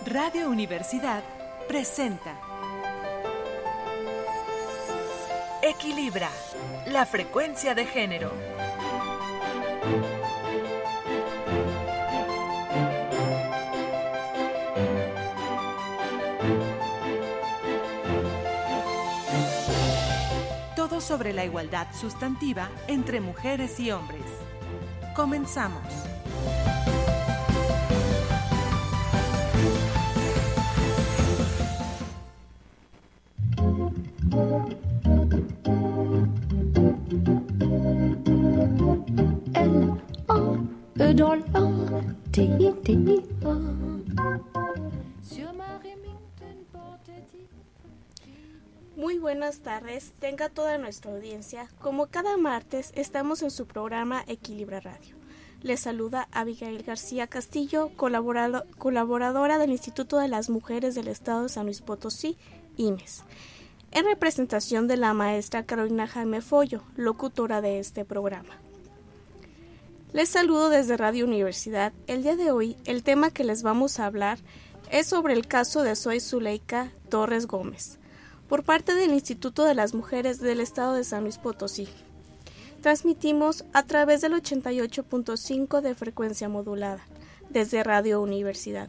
Radio Universidad presenta Equilibra, la frecuencia de género. Todo sobre la igualdad sustantiva entre mujeres y hombres. Comenzamos. Muy buenas tardes, tenga toda nuestra audiencia. Como cada martes, estamos en su programa Equilibra Radio. Les saluda Abigail García Castillo, colaboradora del Instituto de las Mujeres del Estado de San Luis Potosí, IMES, en representación de la maestra Carolina Jaime Follo, locutora de este programa. Les saludo desde Radio Universidad. El día de hoy, el tema que les vamos a hablar es sobre el caso de Zoe Zuleika Torres Gómez, por parte del Instituto de las Mujeres del Estado de San Luis Potosí. Transmitimos a través del 88.5 de frecuencia modulada, desde Radio Universidad.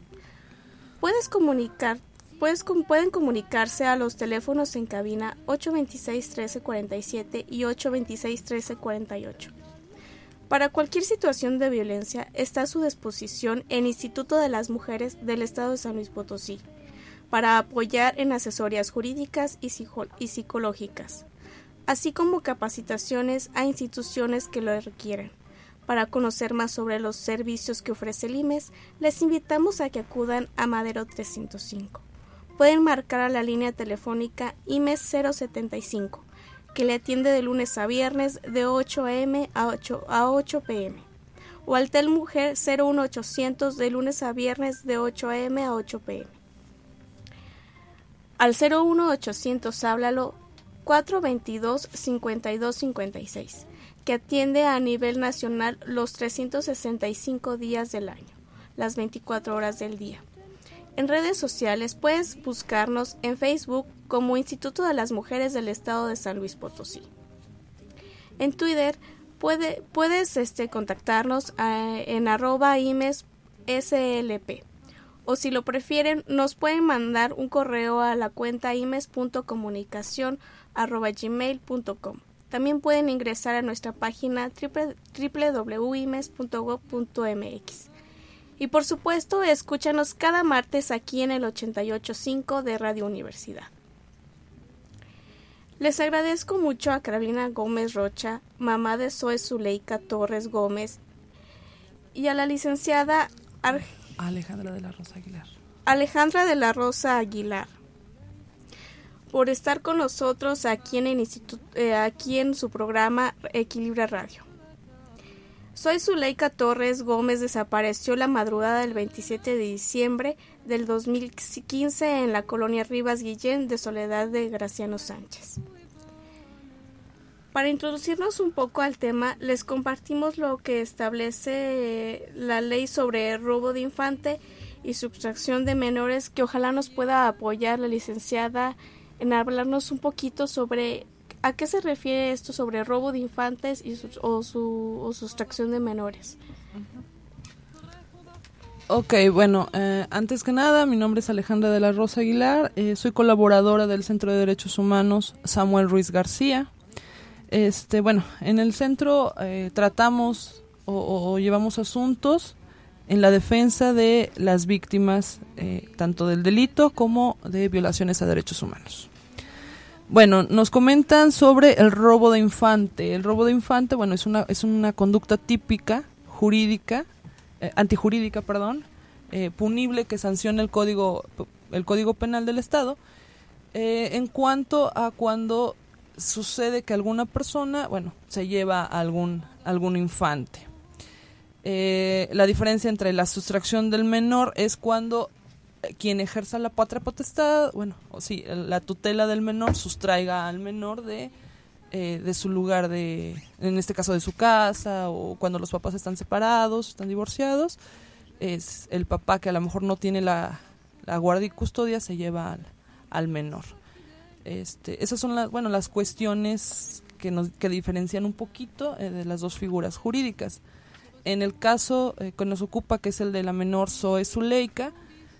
Pueden comunicarse a los teléfonos en cabina 826-1347 y 826-1348. Para cualquier situación de violencia está a su disposición el Instituto de las Mujeres del Estado de San Luis Potosí, para apoyar en asesorías jurídicas y psicológicas, así como capacitaciones a instituciones que lo requieren. Para conocer más sobre los servicios que ofrece el IMES, les invitamos a que acudan a Madero 305. Pueden marcar a la línea telefónica IMES 075, que le atiende de lunes a viernes de 8 a.m. a 8 p.m. o al Telmujer 01800 de lunes a viernes de 8 a.m. a 8 p.m. Al 01800 háblalo 422-5256, que atiende a nivel nacional los 365 días del año, las 24 horas del día. En redes sociales puedes buscarnos en Facebook como Instituto de las Mujeres del Estado de San Luis Potosí. En Twitter puedes contactarnos en @IMESSLP. O si lo prefieren, nos pueden mandar un correo a la cuenta imes.comunicacion@gmail.com. También pueden ingresar a nuestra página www.imes.gov.mx. Y por supuesto, escúchanos cada martes aquí en el 88.5 de Radio Universidad. Les agradezco mucho a Carolina Gómez Rocha, mamá de Zoe Zuleika Torres Gómez, y a la licenciada Alejandra de la Rosa Aguilar, por estar con nosotros aquí aquí en su programa Equilibra Radio. Zoe Zuleika Torres Gómez desapareció la madrugada del 27 de diciembre del 2015 en la colonia Rivas Guillén de Soledad de Graciano Sánchez. Para introducirnos un poco al tema, les compartimos lo que establece la ley sobre robo de infante y sustracción de menores, que ojalá nos pueda apoyar la licenciada en hablarnos un poquito sobre a qué se refiere esto sobre robo de infantes o sustracción de menores. Ok, bueno, antes que nada, mi nombre es Alejandra de la Rosa Aguilar, soy colaboradora del Centro de Derechos Humanos Samuel Ruiz García. Bueno, en el centro tratamos o llevamos asuntos en la defensa de las víctimas, tanto del delito como de violaciones a derechos humanos. Bueno, nos comentan sobre el robo de infante. El robo de infante, bueno, es una conducta típica, antijurídica, punible, que sanciona el Código Penal del Estado, en cuanto a cuando sucede que alguna persona, se lleva a algún infante. La diferencia entre la sustracción del menor es cuando quien ejerza la patria potestad, la tutela del menor, sustraiga al menor de su lugar en este caso de su casa, o cuando los papás están separados, están divorciados, es el papá que a lo mejor no tiene la la guardia y custodia se lleva al menor. Esas son las cuestiones que diferencian un poquito de las dos figuras jurídicas. En el caso que nos ocupa, que es el de la menor Zoe Zuleika,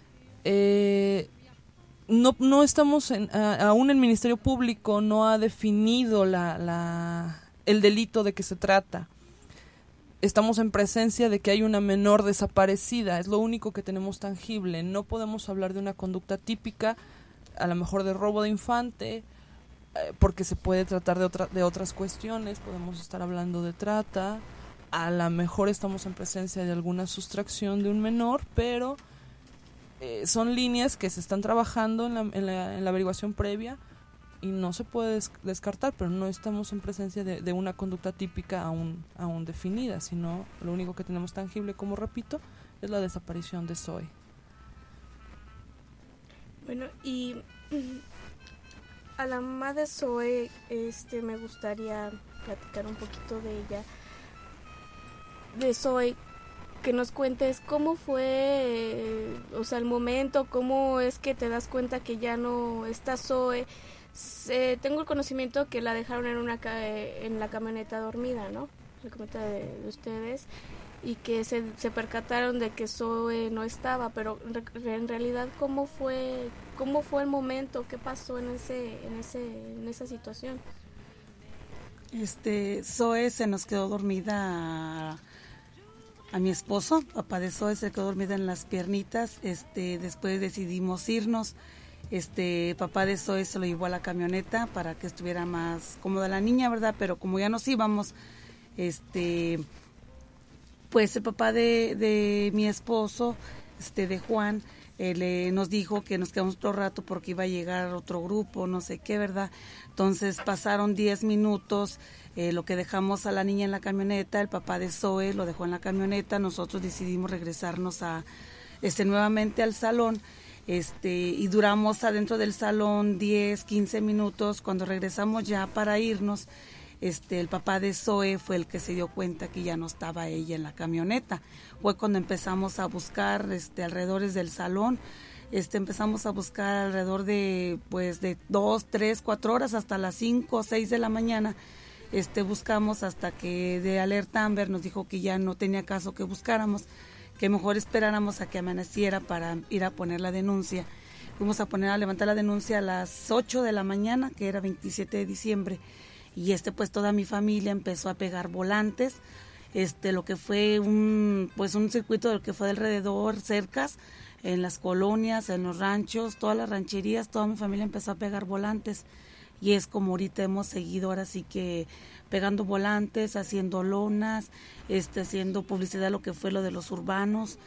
no estamos aún el Ministerio Público no ha definido el delito de que se trata. Estamos en presencia de que hay una menor desaparecida, es lo único que tenemos tangible. No podemos hablar de una conducta típica, a lo mejor de robo de infante, porque se puede tratar de otras cuestiones. Podemos estar hablando de trata, a lo mejor estamos en presencia de alguna sustracción de un menor, pero son líneas que se están trabajando en la averiguación previa y no se puede descartar, pero no estamos en presencia de una conducta típica aún definida, sino lo único que tenemos tangible, como repito, es la desaparición de Zoe. Bueno, y a la mamá de Zoe, me gustaría platicar un poquito de ella, de Zoe, que nos cuentes cómo fue, el momento, cómo es que te das cuenta que ya no está Zoe. Tengo el conocimiento que la dejaron en la camioneta dormida, ¿no? La camioneta de ustedes, y que se percataron de que Zoe no estaba, pero en realidad ¿cómo fue el momento? ¿Qué pasó en esa situación? Zoe se nos quedó dormida a mi esposo, papá de Zoe, se quedó dormida en las piernitas. Después decidimos irnos. Papá de Zoe se lo llevó a la camioneta para que estuviera más cómoda la niña, ¿verdad? Pero como ya nos íbamos, pues el papá de mi esposo, de Juan, nos dijo que nos quedamos otro rato porque iba a llegar otro grupo, no sé qué, ¿verdad? Entonces pasaron 10 minutos, lo que dejamos a la niña en la camioneta, el papá de Zoe lo dejó en la camioneta, nosotros decidimos regresarnos nuevamente al salón, y duramos adentro del salón 10, 15 minutos. Cuando regresamos ya para irnos, el papá de Zoe fue el que se dio cuenta que ya no estaba ella en la camioneta. Fue cuando empezamos a buscar alrededores del salón. Empezamos a buscar alrededor de 2, 3, 4 horas hasta las 5 o 6 de la mañana. Buscamos hasta que de Alerta Amber nos dijo que ya no tenía caso que buscáramos, que mejor esperáramos a que amaneciera para ir a poner la denuncia. Fuimos a levantar la denuncia a las 8 de la mañana, que era 27 de diciembre. Y pues toda mi familia empezó a pegar volantes, lo que fue un circuito del que fue alrededor, cercas, en las colonias, en los ranchos, todas las rancherías, toda mi familia empezó a pegar volantes. Y es como ahorita hemos seguido ahora sí que pegando volantes, haciendo lonas, haciendo publicidad, lo que fue lo de los urbanos.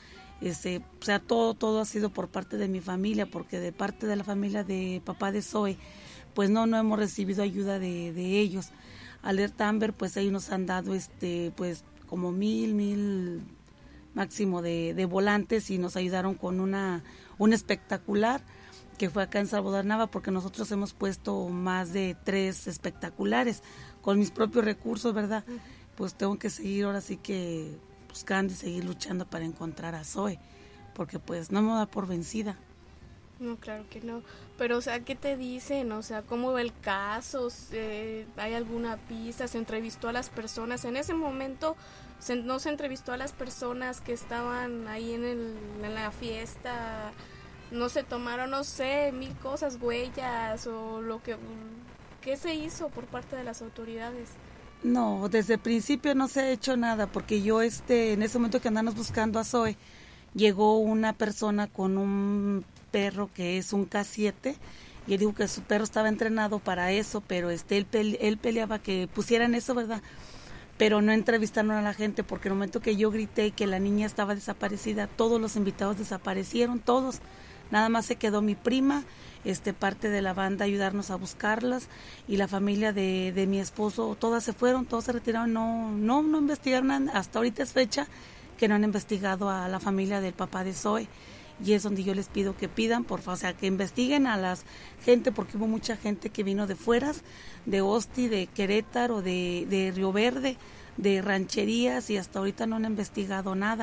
Todo ha sido por parte de mi familia, porque de parte de la familia de papá de Zoe, pues no hemos recibido ayuda de ellos. Alerta Amber, pues ellos nos han dado pues como 1,000 máximo de volantes, y nos ayudaron con un espectacular que fue acá en Salvador Nava, porque nosotros hemos puesto más de 3 espectaculares con mis propios recursos, ¿verdad? Pues tengo que seguir ahora sí que buscando y seguir luchando para encontrar a Zoe, porque pues no me da por vencida. No, claro que no. Pero, ¿qué te dicen? ¿Cómo va el caso? ¿Hay alguna pista? ¿Se entrevistó a las personas? En ese momento, ¿no se entrevistó a las personas que estaban ahí en la fiesta? ¿No se tomaron, 1,000 cosas, huellas o lo que... ¿Qué se hizo por parte de las autoridades? No, desde el principio no se ha hecho nada, porque yo en ese momento que andamos buscando a Zoe, llegó una persona con un perro que es un K7, y él dijo que su perro estaba entrenado para eso, pero él peleaba que pusieran eso, ¿verdad? Pero no entrevistaron a la gente, porque en el momento que yo grité que la niña estaba desaparecida, todos los invitados desaparecieron, todos. Nada más se quedó mi prima, parte de la banda, ayudarnos a buscarlas, y la familia de mi esposo, todas se fueron, todos se retiraron, no investigaron, hasta ahorita es fecha que no han investigado a la familia del papá de Zoe, y es donde yo les pido que pidan, por favor, que investiguen a la gente, porque hubo mucha gente que vino de fueras, de Osti, de Querétaro, de Río Verde, de rancherías, y hasta ahorita no han investigado nada.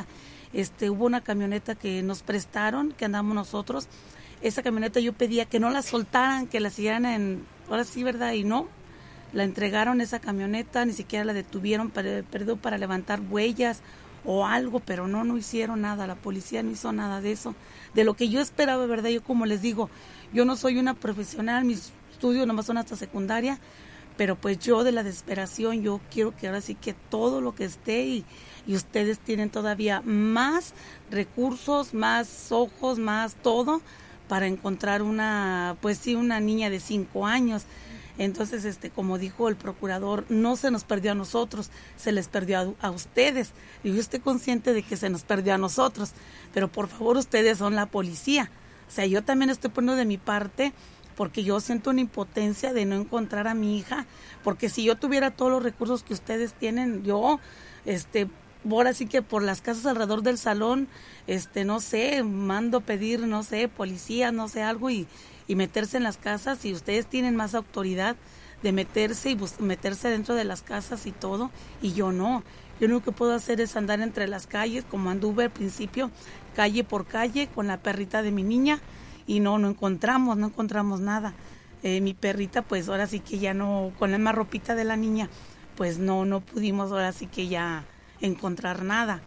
hubo una camioneta que nos prestaron, que andamos nosotros. Esa camioneta yo pedía que no la soltaran, que la siguieran ahora sí, ¿verdad? Y no, la entregaron esa camioneta, ni siquiera la detuvieron para levantar huellas o algo, pero no hicieron nada, la policía no hizo nada de eso, de lo que yo esperaba, ¿verdad? Yo, como les digo, yo no soy una profesional, mis estudios nomás son hasta secundaria, pero pues yo de la desesperación, yo quiero que ahora sí que todo lo que esté y ustedes tienen todavía más recursos, más ojos, más todo para encontrar una niña de 5 años. Entonces, como dijo el procurador, no se nos perdió a nosotros, se les perdió a ustedes. Y yo estoy consciente de que se nos perdió a nosotros, pero por favor, ustedes son la policía. O sea, yo también estoy poniendo de mi parte, porque yo siento una impotencia de no encontrar a mi hija, porque si yo tuviera todos los recursos que ustedes tienen, yo, ahora sí que por las casas alrededor del salón, no sé, mando pedir, no sé, policía, no sé, algo y meterse en las casas, y ustedes tienen más autoridad de meterse y meterse dentro de las casas y todo, y yo no. Yo lo único que puedo hacer es andar entre las calles, como anduve al principio, calle por calle, con la perrita de mi niña, y no encontramos nada. Mi perrita, pues ahora sí que ya no, con la misma ropita de la niña, pues no pudimos ahora sí que ya encontrar nada.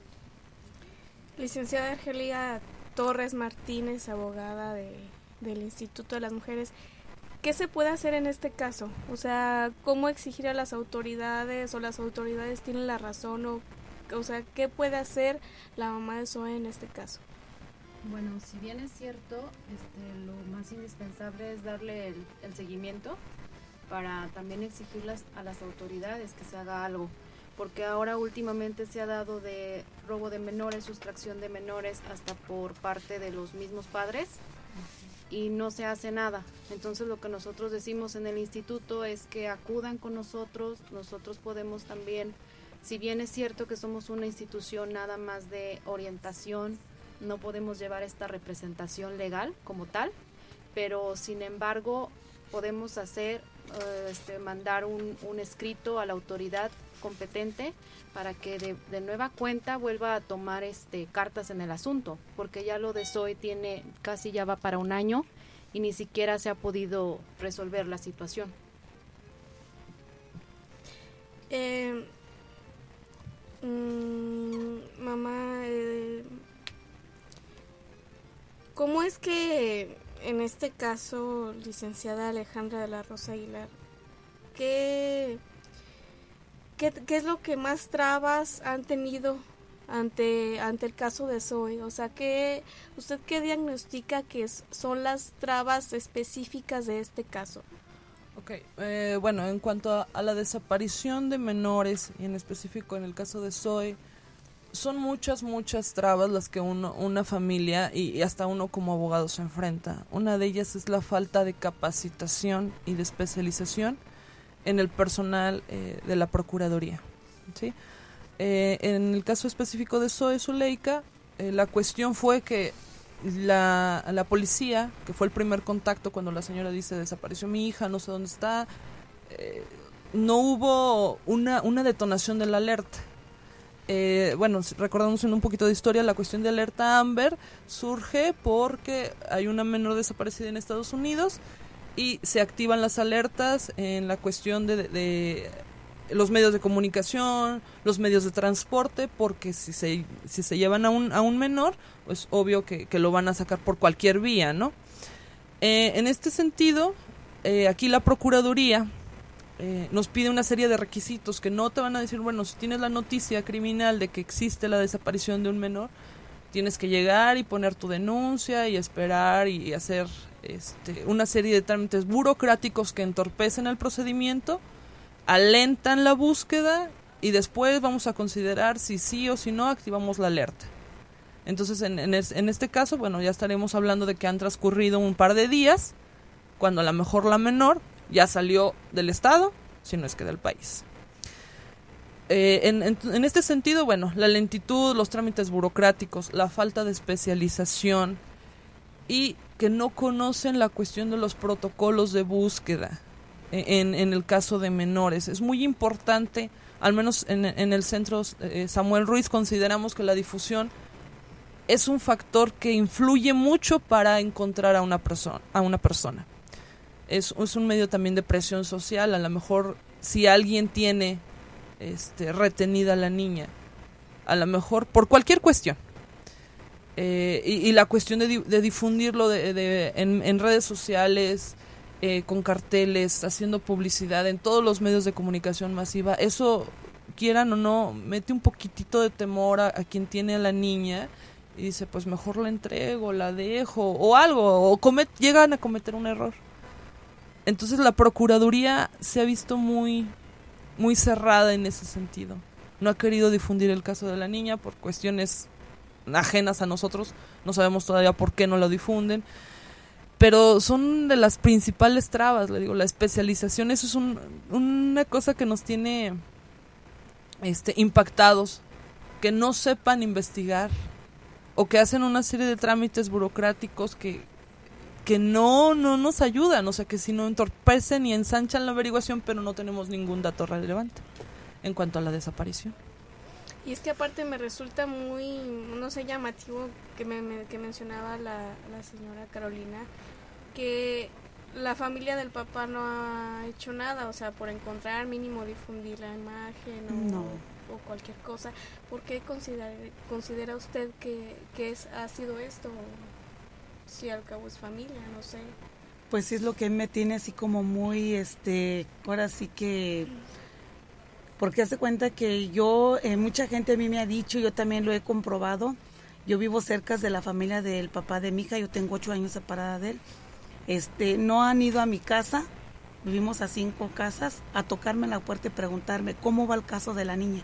Licenciada Argelia Torres Martínez, abogada del Instituto de las Mujeres, ¿qué se puede hacer en este caso? O sea, ¿cómo exigir a las autoridades, o las autoridades tienen la razón, o sea, qué puede hacer la mamá de Zoe en este caso? Bueno, si bien es cierto, lo más indispensable es darle el seguimiento para también exigir a las autoridades que se haga algo, porque ahora últimamente se ha dado de robo de menores, sustracción de menores, hasta por parte de los mismos padres, y no se hace nada. Entonces lo que nosotros decimos en el instituto es que acudan con nosotros podemos también, si bien es cierto que somos una institución nada más de orientación, no podemos llevar esta representación legal como tal, pero sin embargo podemos mandar un escrito a la autoridad competente para que de nueva cuenta vuelva a tomar cartas en el asunto, porque ya lo de Zoe casi ya va para 1 año y ni siquiera se ha podido resolver la situación. Mamá, ¿cómo es que en este caso, licenciada Alejandra de la Rosa Aguilar, ¿qué es lo que más trabas han tenido ante el caso de Zoe? O sea, ¿usted qué diagnostica que son las trabas específicas de este caso? Ok, bueno, en cuanto a la desaparición de menores, y en específico en el caso de Zoe, son muchas trabas las que una familia y hasta uno como abogado se enfrenta. Una de ellas es la falta de capacitación y de especialización en el personal de la Procuraduría, ¿sí? En el caso específico de Zoe Zuleika, la cuestión fue que la policía, que fue el primer contacto cuando la señora dice desapareció mi hija, no sé dónde está, no hubo una detonación de la alerta. Bueno, recordamos en un poquito de historia, la cuestión de alerta Amber surge porque hay una menor desaparecida en Estados Unidos y se activan las alertas en la cuestión de los medios de comunicación, los medios de transporte, porque si se llevan a un menor, pues obvio que lo van a sacar por cualquier vía, ¿no? En este sentido, aquí la Procuraduría nos pide una serie de requisitos que no te van a decir, bueno, si tienes la noticia criminal de que existe la desaparición de un menor, tienes que llegar y poner tu denuncia y esperar y hacer una serie de trámites burocráticos que entorpecen el procedimiento, alentan la búsqueda y después vamos a considerar si sí o si no activamos la alerta. Entonces, en este caso, bueno, ya estaremos hablando de que han transcurrido un par de días, cuando a lo mejor la menor ya salió del estado, si no es que del país. En este sentido, bueno, la lentitud, los trámites burocráticos, la falta de especialización y que no conocen la cuestión de los protocolos de búsqueda. en el caso de menores. Es muy importante, al menos en el centro Samuel Ruiz, consideramos que la difusión es un factor que influye mucho para encontrar a una persona. Es un medio también de presión social. A lo mejor si alguien tiene retenida a la niña, a lo mejor por cualquier cuestión, y la cuestión de difundirlo en redes sociales, con carteles, haciendo publicidad en todos los medios de comunicación masiva, eso, quieran o no, mete un poquitito de temor a quien tiene a la niña y dice, pues mejor la entrego, la dejo, o algo, o llegan a cometer un error. Entonces la Procuraduría se ha visto muy, muy cerrada en ese sentido. No ha querido difundir el caso de la niña por cuestiones ajenas a nosotros, no sabemos todavía por qué no lo difunden, pero son de las principales trabas, le digo, la especialización. Eso es una cosa que nos tiene impactados, que no sepan investigar o que hacen una serie de trámites burocráticos que no nos ayudan, o sea, que si no entorpecen y ensanchan la averiguación, pero no tenemos ningún dato relevante en cuanto a la desaparición. Y es que aparte me resulta muy, no sé, llamativo que mencionaba la señora Carolina, que la familia del papá no ha hecho nada, o sea, por encontrar, mínimo difundir la imagen o cualquier cosa. ¿Por qué considera usted que ha sido esto? Si al cabo es familia, no sé. Pues sí, es lo que me tiene así como muy, ahora sí que, porque hace cuenta que yo, mucha gente a mí me ha dicho, yo también lo he comprobado, yo vivo cerca de la familia del papá de mi hija, yo tengo 8 años separada de él, no han ido a mi casa, vivimos a 5 casas, a tocarme la puerta y preguntarme cómo va el caso de la niña.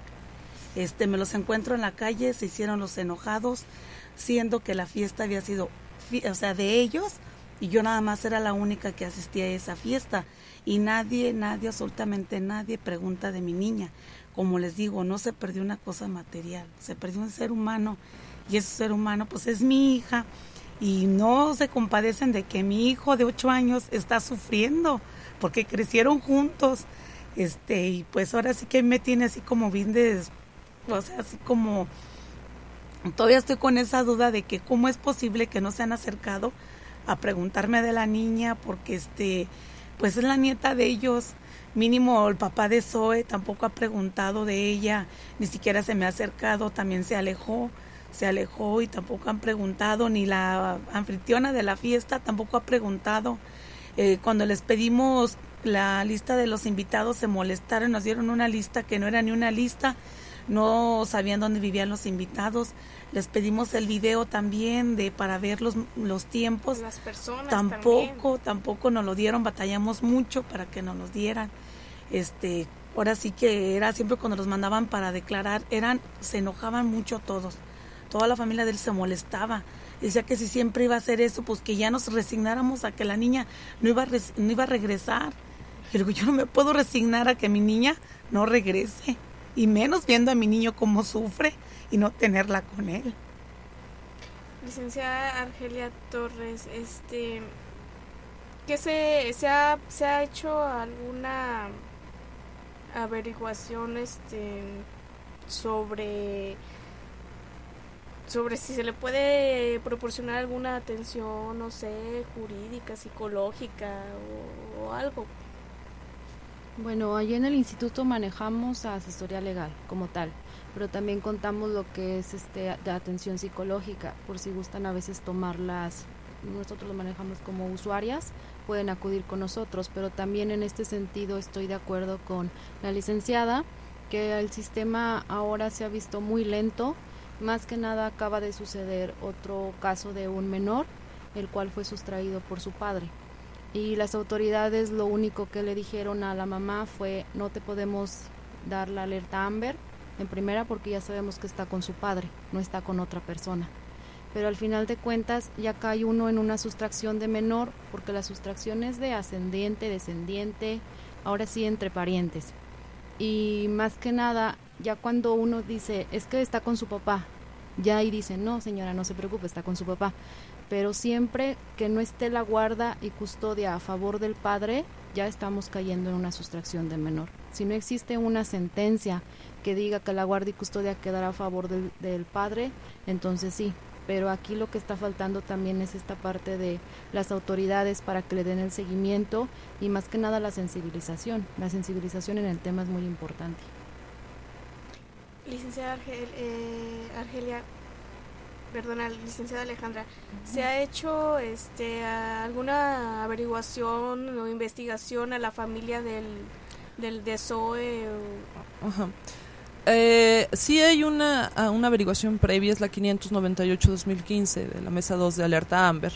Me los encuentro en la calle, se hicieron los enojados, siendo que la fiesta había sido de ellos, y yo nada más era la única que asistía a esa fiesta, y nadie, absolutamente nadie pregunta de mi niña. Como les digo, no se perdió una cosa material, se perdió un ser humano, y ese ser humano pues es mi hija, y no se compadecen de que mi hijo de 8 años está sufriendo, porque crecieron juntos, y pues ahora sí que me tiene así como bien así como, todavía estoy con esa duda de que cómo es posible que no se han acercado a preguntarme de la niña, porque pues es la nieta de ellos. Mínimo el papá de Zoe tampoco ha preguntado de ella, ni siquiera se me ha acercado, también se alejó y tampoco han preguntado, ni la anfitriona de la fiesta tampoco ha preguntado. Cuando les pedimos la lista de los invitados se molestaron, nos dieron una lista que no era ni una lista, no sabían dónde vivían los invitados. Les pedimos el video también para ver los tiempos. Las personas tampoco nos lo dieron, batallamos mucho para que nos los dieran. Ahora sí que era siempre cuando los mandaban para declarar, se enojaban mucho todos. Toda la familia de él se molestaba. Decía que si siempre iba a hacer eso, pues que ya nos resignáramos a que la niña no iba a regresar. Y luego yo no me puedo resignar a que mi niña no regrese, y menos viendo a mi niño cómo sufre y no tenerla con él. Licenciada Argelia Torres, ¿qué se ha hecho alguna averiguación sobre si se le puede proporcionar alguna atención, no sé, jurídica, psicológica o algo? Bueno, allí en el instituto manejamos asesoría legal como tal, pero también contamos lo que es de atención psicológica, por si gustan a veces tomarlas, nosotros lo manejamos como usuarias, pueden acudir con nosotros, pero también en este sentido estoy de acuerdo con la licenciada, que el sistema ahora se ha visto muy lento. Más que nada acaba de suceder otro caso de un menor, el cual fue sustraído por su padre. Y las autoridades lo único que le dijeron a la mamá fue: no te podemos dar la alerta Amber, en primera porque ya sabemos que está con su padre, no está con otra persona. Pero al final de cuentas ya cae uno en una sustracción de menor, porque la sustracción es de ascendiente, descendiente, ahora sí entre parientes. Y más que nada, ya cuando uno dice, es que está con su papá, ya ahí dicen, no señora, no se preocupe, está con su papá. Pero siempre que no esté la guarda y custodia a favor del padre, ya estamos cayendo en una sustracción de menor. Si no existe una sentencia que diga que la guarda y custodia quedará a favor del padre, entonces sí. Pero aquí lo que está faltando también es esta parte de las autoridades para que le den el seguimiento y más que nada la sensibilización. La sensibilización en el tema es muy importante. Licenciada licenciada Alejandra, ¿se ha hecho alguna averiguación o investigación a la familia de Zoe? Ajá. Sí hay una averiguación previa, es la 598-2015 de la Mesa 2 de Alerta Amber.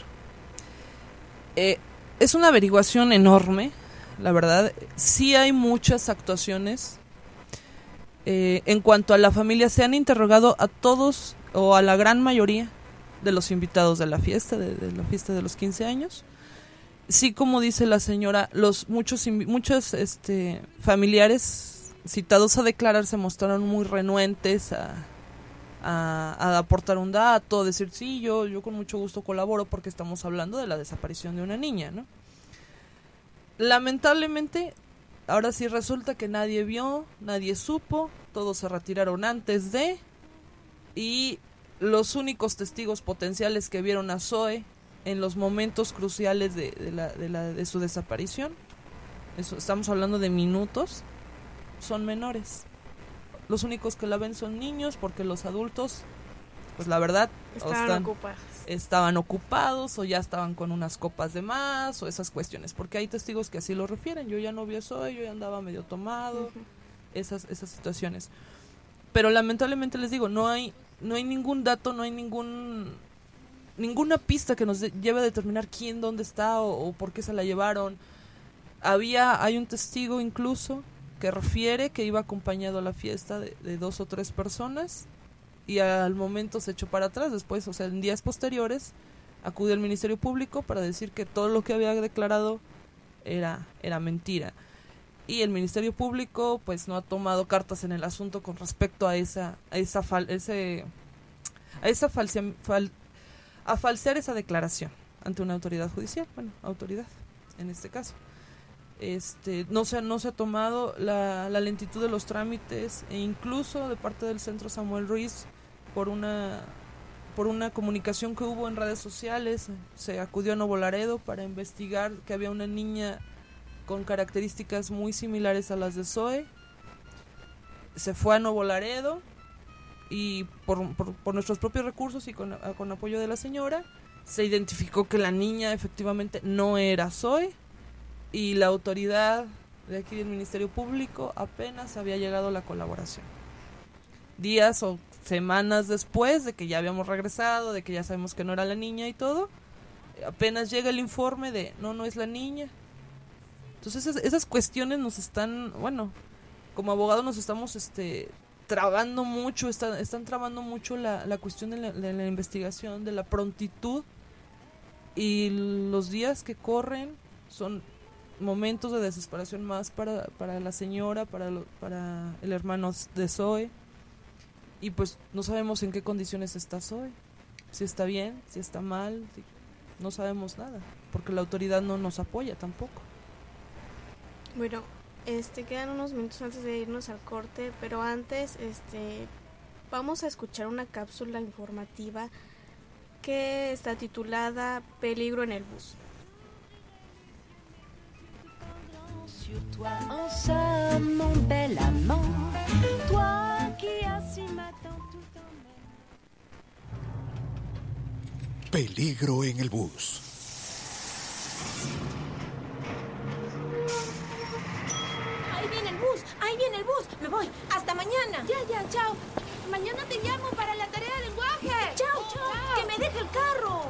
Es una averiguación enorme, la verdad. Sí hay muchas actuaciones. En cuanto a la familia, se han interrogado a todos o a la gran mayoría de los invitados de la fiesta, de la fiesta de los 15 años. Sí, como dice la señora, muchos familiares citados a declarar se mostraron muy renuentes a aportar un dato, decir sí, yo con mucho gusto colaboro porque estamos hablando de la desaparición de una niña, ¿no? Lamentablemente, ahora sí resulta que nadie vio, nadie supo, todos se retiraron antes de, y los únicos testigos potenciales que vieron a Zoe en los momentos cruciales de su desaparición, estamos hablando de minutos, son menores. Los únicos que la ven son niños, porque los adultos, pues la verdad, estaban ocupados o ya estaban con unas copas de más o esas cuestiones, porque hay testigos que así lo refieren. Yo ya no vi a Zoe, yo ya andaba medio tomado, esas situaciones. Pero lamentablemente les digo, no hay ningún dato, no hay ninguna pista que nos lleve a determinar quién, dónde está o por qué se la llevaron. Hay un testigo incluso que refiere que iba acompañado a la fiesta de 2 o 3 personas y al momento se echó para atrás. Después, o sea, en días posteriores, acudió al Ministerio Público para decir que todo lo que había declarado era mentira. Y el Ministerio Público pues no ha tomado cartas en el asunto con respecto a falsear esa declaración ante una autoridad judicial, autoridad en este caso. No se ha tomado la lentitud de los trámites, e incluso de parte del Centro Samuel Ruiz, por una comunicación que hubo en redes sociales, se acudió a Nuevo Laredo para investigar que había una niña con características muy similares a las de Zoe. Se fue a Nuevo Laredo y por nuestros propios recursos y con apoyo de la señora, se identificó que la niña efectivamente no era Zoe. Y la autoridad de aquí del Ministerio Público apenas había llegado la colaboración. Días o semanas después de que ya habíamos regresado, de que ya sabemos que no era la niña y todo, apenas llega el informe de no es la niña. Entonces esas cuestiones nos están, como abogados nos estamos trabando mucho, están trabando mucho la cuestión de la investigación, de la prontitud, y los días que corren son momentos de desesperación más para la señora, para el hermano de Zoe, y pues no sabemos en qué condiciones está Zoe, si está bien, si está mal, no sabemos nada, porque la autoridad no nos apoya tampoco. Bueno, quedan unos minutos antes de irnos al corte, pero antes vamos a escuchar una cápsula informativa que está titulada Peligro en el bus. Sur toi, en somme, mon bel amant, toi qui as si m'attends tout en même. Peligro en el bus. Ahí viene el bus, me voy, hasta mañana. Ya, chao. Mañana te llamo para la tarea de lenguaje. Chao. Que me deje el carro.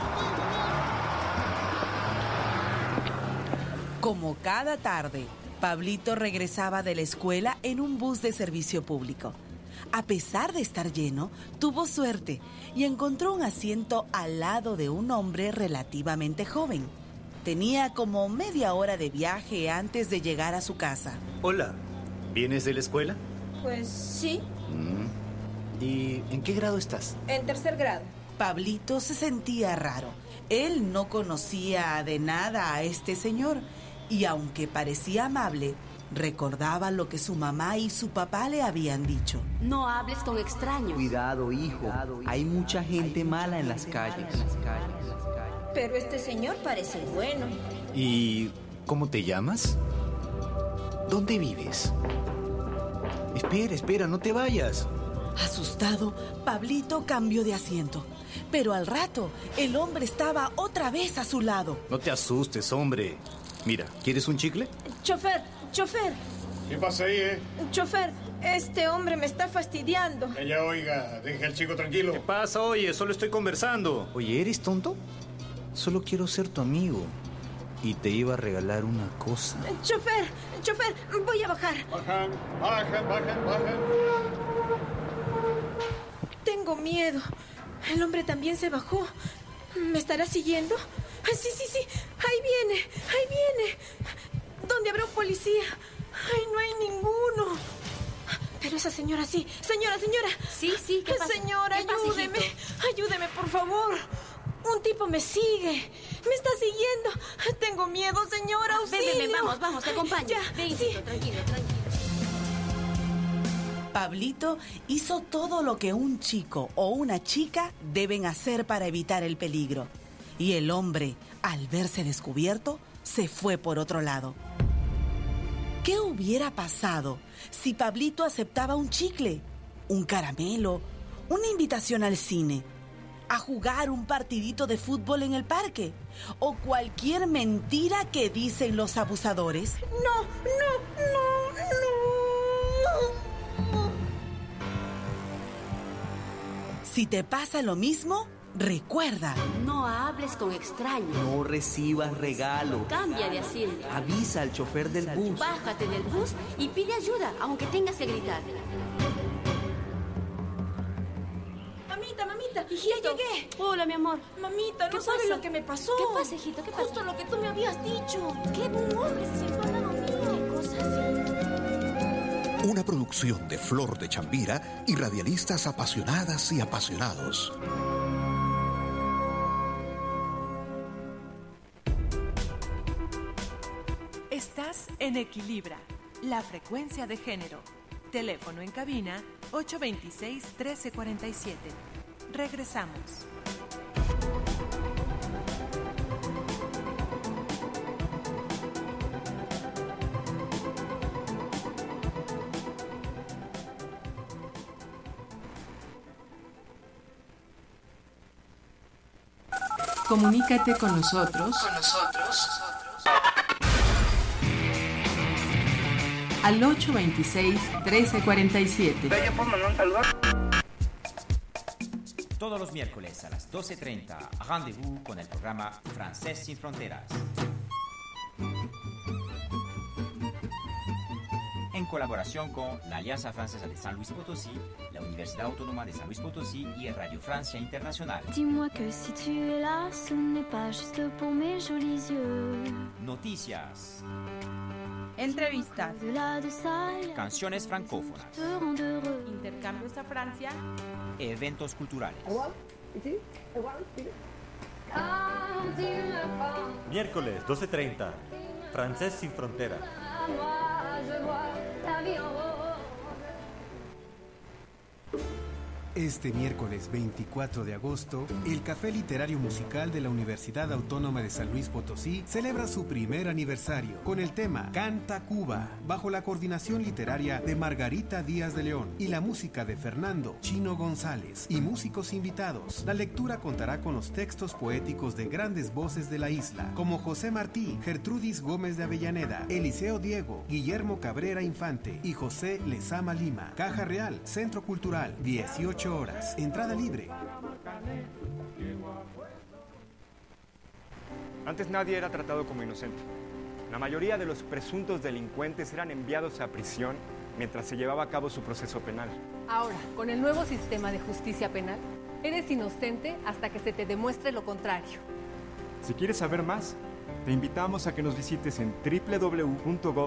Como cada tarde, Pablito regresaba de la escuela en un bus de servicio público. A pesar de estar lleno, tuvo suerte y encontró un asiento al lado de un hombre relativamente joven. Tenía como media hora de viaje antes de llegar a su casa. Hola, ¿vienes de la escuela? Pues sí. ¿Y en qué grado estás? En 3er grado. Pablito se sentía raro. Él no conocía de nada a este señor y aunque parecía amable, recordaba lo que su mamá y su papá le habían dicho. No hables con extraños. Cuidado, hijo. Hay mucha gente mala en las calles. Pero este señor parece bueno. ¿Y cómo te llamas? ¿Dónde vives? Espera, no te vayas. Asustado, Pablito cambió de asiento. Pero al rato, el hombre estaba otra vez a su lado. No te asustes, hombre. Mira, ¿quieres un chicle? Chofer. ¿Qué pasa ahí, Chofer, este hombre me está fastidiando. Ella, oiga, deje al chico tranquilo. ¿Qué pasa? Oye, solo estoy conversando. Oye, ¿eres tonto? Solo quiero ser tu amigo. Y te iba a regalar una cosa. Chofer, voy a bajar. Bajan. Tengo miedo. El hombre también se bajó. ¿Me estará siguiendo? Sí. Ahí viene. ¿Dónde habrá un policía? Ay, no hay ninguno. Pero esa señora sí. Señora. Sí, ¿qué pasa? Señora, ayúdeme. Ayúdeme, por favor. Un tipo me sigue. Me está siguiendo. Tengo miedo, señora. Auxilio. Ven, vamos, te acompaño. Ya, ven, sí. Tranquilo. Pablito hizo todo lo que un chico o una chica deben hacer para evitar el peligro. Y el hombre, al verse descubierto, se fue por otro lado. ¿Qué hubiera pasado si Pablito aceptaba un chicle, un caramelo, una invitación al cine, a jugar un partidito de fútbol en el parque o cualquier mentira que dicen los abusadores? No. Si te pasa lo mismo, recuerda. No hables con extraños. No recibas regalo. Cambia de asiento. Avisa al chofer del bus. Bájate del bus y pide ayuda, aunque tengas que gritar. Mamita, Hijito. ya llegué. Hola, mi amor. Mamita, no sabes lo que me pasó. ¿Qué pasa, hijito? ¿Qué pasa? Justo lo que tú me habías dicho. ¿Qué? Un hombre se sentó al lado mío. ¿Qué cosa así? Una producción de Flor de Chambira y radialistas apasionadas y apasionados. Estás en Equilibra, la frecuencia de género. Teléfono en cabina 826-1347. Regresamos. Comunícate con nosotros. Al 826-1347. Todos los miércoles a las 12:30, rendezvous con el programa Francés sin Fronteras. En colaboración con la Alianza Francesa de San Luis Potosí, la Universidad Autónoma de San Luis Potosí y Radio Francia Internacional. Dis-moi que si tu es là, ce n'est pas juste pour mes jolis yeux. Noticias. Entrevistas. Canciones francófonas. Intercambios a Francia. Eventos culturales. Miércoles 12:30. Francés sin Fronteras. Este miércoles 24 de agosto, el Café Literario Musical de la Universidad Autónoma de San Luis Potosí celebra su primer aniversario con el tema Canta Cuba, bajo la coordinación literaria de Margarita Díaz de León y la música de Fernando Chino González y músicos invitados. La lectura contará con los textos poéticos de grandes voces de la isla, como José Martí, Gertrudis Gómez de Avellaneda, Eliseo Diego, Guillermo Cabrera Infante y José Lezama Lima. Caja Real, Centro Cultural, 18 horas. Entrada libre. Antes nadie era tratado como inocente. La mayoría de los presuntos delincuentes eran enviados a prisión mientras se llevaba a cabo su proceso penal. Ahora, con el nuevo sistema de justicia penal, eres inocente hasta que se te demuestre lo contrario. Si quieres saber más, te invitamos a que nos visites en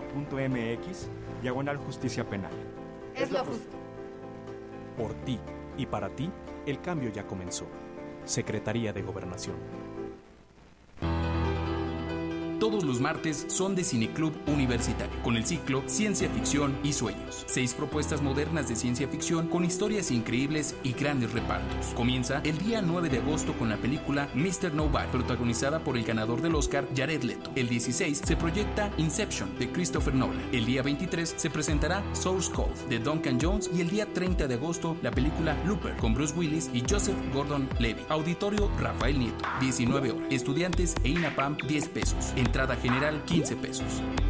www.gov.mx/justicia penal. Es lo justo. Por ti, Y para ti, el cambio ya comenzó. Secretaría de Gobernación. Todos los martes son de Cineclub Universitario, con el ciclo Ciencia Ficción y Sueños. 6 propuestas modernas de ciencia ficción con historias increíbles y grandes repartos. Comienza el día 9 de agosto con la película Mr. Nobody, protagonizada por el ganador del Oscar, Jared Leto. El 16 se proyecta Inception, de Christopher Nolan. El día 23 se presentará Source Code, de Duncan Jones. Y el día 30 de agosto, la película Looper, con Bruce Willis y Joseph Gordon-Levitt. Auditorio Rafael Nieto, 19 horas. Estudiantes e INAPAM, 10 pesos. Entrada general, 15 pesos.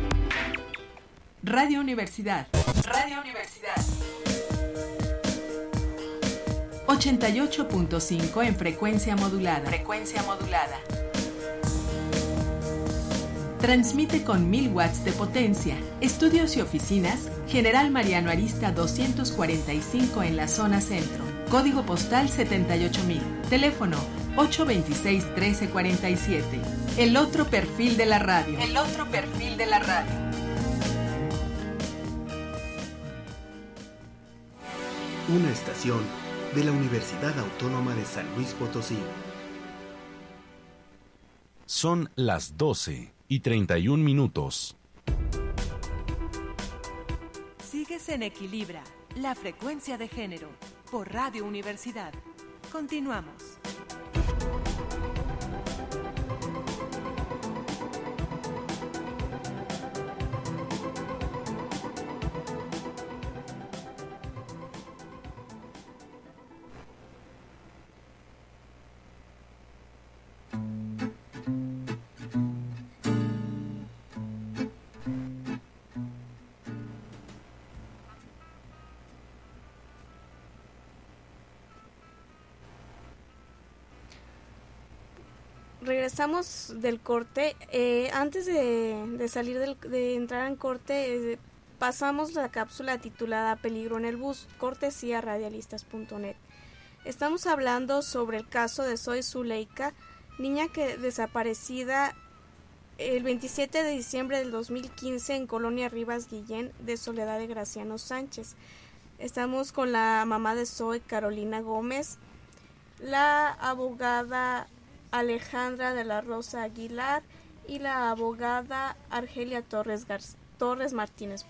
Radio Universidad. Radio Universidad. 88.5 en frecuencia modulada. Frecuencia modulada. Transmite con 1000 watts de potencia. Estudios y oficinas, General Mariano Arista 245 en la zona centro. Código postal 78000. Teléfono 826-1347. El otro perfil de la radio. El otro perfil de la radio. Una estación de la Universidad Autónoma de San Luis Potosí. Son las 12:31. Sigues en Equilibra, la frecuencia de género, por Radio Universidad. Continuamos. Regresamos del corte. Antes de salir de entrar en corte, pasamos la cápsula titulada Peligro en el bus, cortesía radialistas.net. Estamos hablando sobre el caso de Zoe Zuleika, niña que desaparecida el 27 de diciembre del 2015 en Colonia Rivas Guillén, de Soledad de Graciano Sánchez. Estamos con la mamá de Zoe, Carolina Gómez, la abogada Alejandra de la Rosa Aguilar y la abogada Argelia Torres Martínez.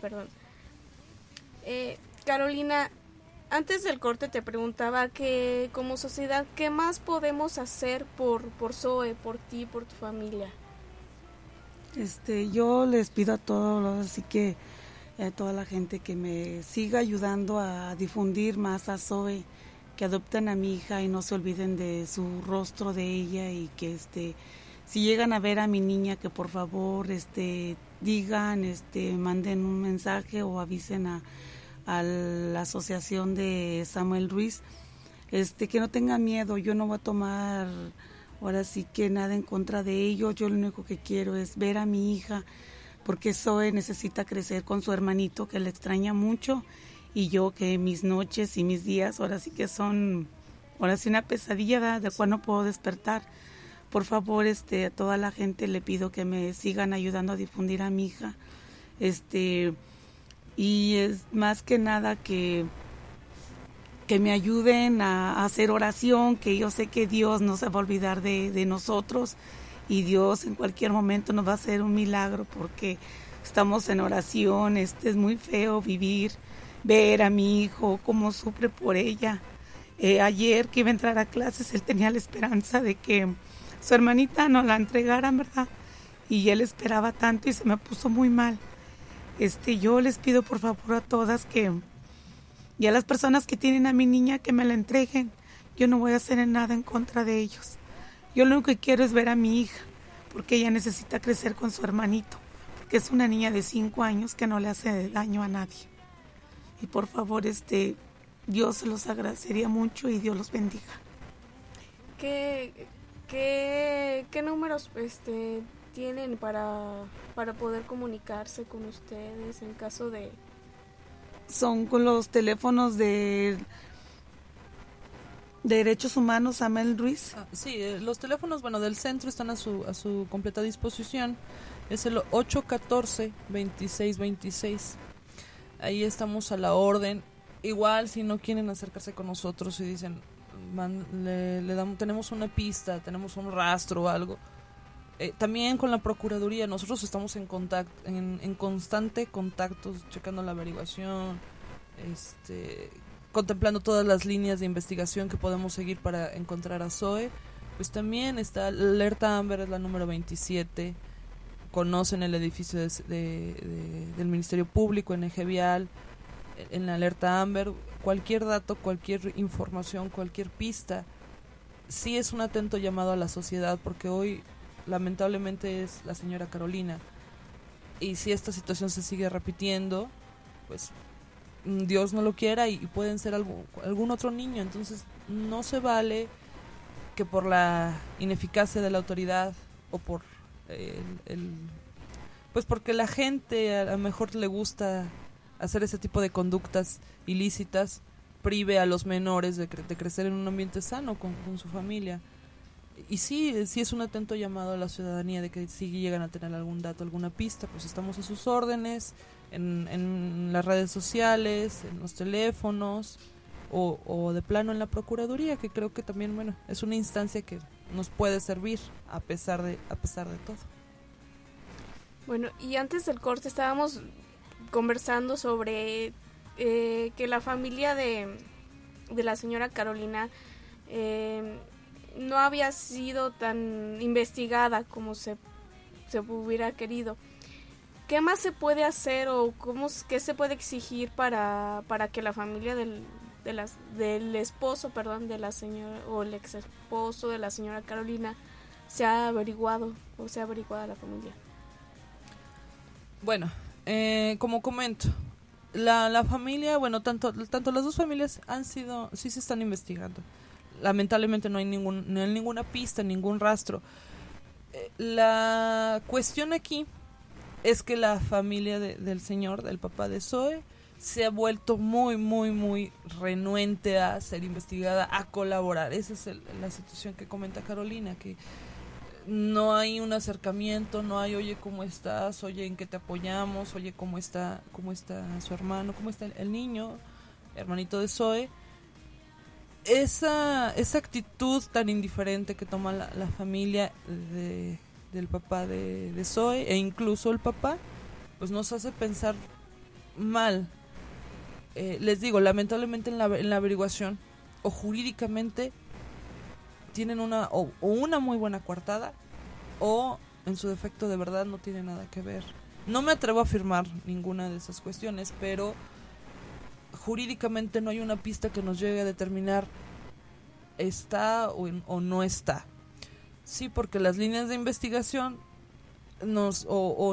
Carolina, antes del corte te preguntaba que como sociedad, ¿qué más podemos hacer por Zoe, por ti, por tu familia? Yo les pido a todos, así que a toda la gente que me siga ayudando a difundir más a Zoe, que adopten a mi hija y no se olviden de su rostro de ella, y que si llegan a ver a mi niña, que por favor digan, manden un mensaje o avisen a la asociación de Samuel Ruiz, que no tengan miedo. Yo no voy a tomar ahora sí que nada en contra de ellos. Yo lo único que quiero es ver a mi hija, porque Zoe necesita crecer con su hermanito, que le extraña mucho, y yo que mis noches y mis días ahora sí que son una pesadilla, ¿verdad?, de cual no puedo despertar. Por favor, a toda la gente le pido que me sigan ayudando a difundir a mi hija, y es más que nada que me ayuden a hacer oración, que yo sé que Dios no se va a olvidar de nosotros, y Dios en cualquier momento nos va a hacer un milagro, porque estamos en oración. Es muy feo ver a mi hijo cómo sufre por ella. Ayer que iba a entrar a clases, él tenía la esperanza de que su hermanita nos la entregaran, ¿verdad? Y él esperaba tanto y se me puso muy mal. Yo les pido por favor a todas y a las personas que tienen a mi niña, que me la entreguen. Yo no voy a hacer nada en contra de ellos. Yo lo único que quiero es ver a mi hija, porque ella necesita crecer con su hermanito, porque es una niña de 5 años que no le hace daño a nadie. Y por favor, Dios se los agradecería mucho y Dios los bendiga. ¿Qué números tienen para poder comunicarse con ustedes en caso de...? Son con los teléfonos de Derechos Humanos, Samuel Ruiz. Sí, los teléfonos del centro están a su completa disposición. Es el 814-2626. Ahí estamos a la orden. igual si no quieren acercarse con nosotros y dicen, tenemos una pista, tenemos un rastro o algo, también con la Procuraduría, nosotros estamos en constante contacto, checando la averiguación, contemplando todas las líneas de investigación que podemos seguir para encontrar a Zoe. Pues también está la alerta Amber, es la número 27, conocen el edificio del Ministerio Público en Eje Vial, en la alerta Amber, cualquier dato, cualquier información, cualquier pista, sí es un atento llamado a la sociedad, porque hoy lamentablemente es la señora Carolina, y si esta situación se sigue repitiendo, pues Dios no lo quiera y pueden ser algún otro niño. Entonces no se vale que por la ineficacia de la autoridad o por pues porque la gente a lo mejor le gusta hacer ese tipo de conductas ilícitas, prive a los menores de crecer en un ambiente sano con su familia. Y sí es un atento llamado a la ciudadanía de que si llegan a tener algún dato, alguna pista, pues estamos a sus órdenes, en las redes sociales, en los teléfonos, o de plano en la Procuraduría, que creo que también, bueno, es una instancia que nos puede servir a pesar de todo. Bueno, y antes del corte estábamos conversando sobre que la familia de la señora Carolina no había sido tan investigada como se hubiera querido. ¿Qué más se puede hacer o qué se puede exigir para que la familia del esposo, de la señora, o el ex esposo de la señora Carolina sea averiguado o sea averiguada la familia? Bueno, como comento, la familia, bueno, tanto las dos familias sí se están investigando. Lamentablemente no hay ninguna pista, ningún rastro. La cuestión aquí es que la familia del señor, del papá de Zoe, se ha vuelto muy, muy, muy renuente a ser investigada, a colaborar. Esa es la situación que comenta Carolina, que no hay un acercamiento, no hay, oye, ¿cómo estás? Oye, ¿en qué te apoyamos? Oye, ¿cómo está su hermano? ¿Cómo está el niño, hermanito de Zoe? Esa actitud tan indiferente que toma la familia del papá de Zoe, e incluso el papá, pues nos hace pensar mal. Les digo, lamentablemente en la averiguación o jurídicamente tienen una muy buena coartada, o en su defecto de verdad no tiene nada que ver. No me atrevo a afirmar ninguna de esas cuestiones, pero jurídicamente no hay una pista que nos llegue a determinar está o no está. Sí, porque las líneas de investigación los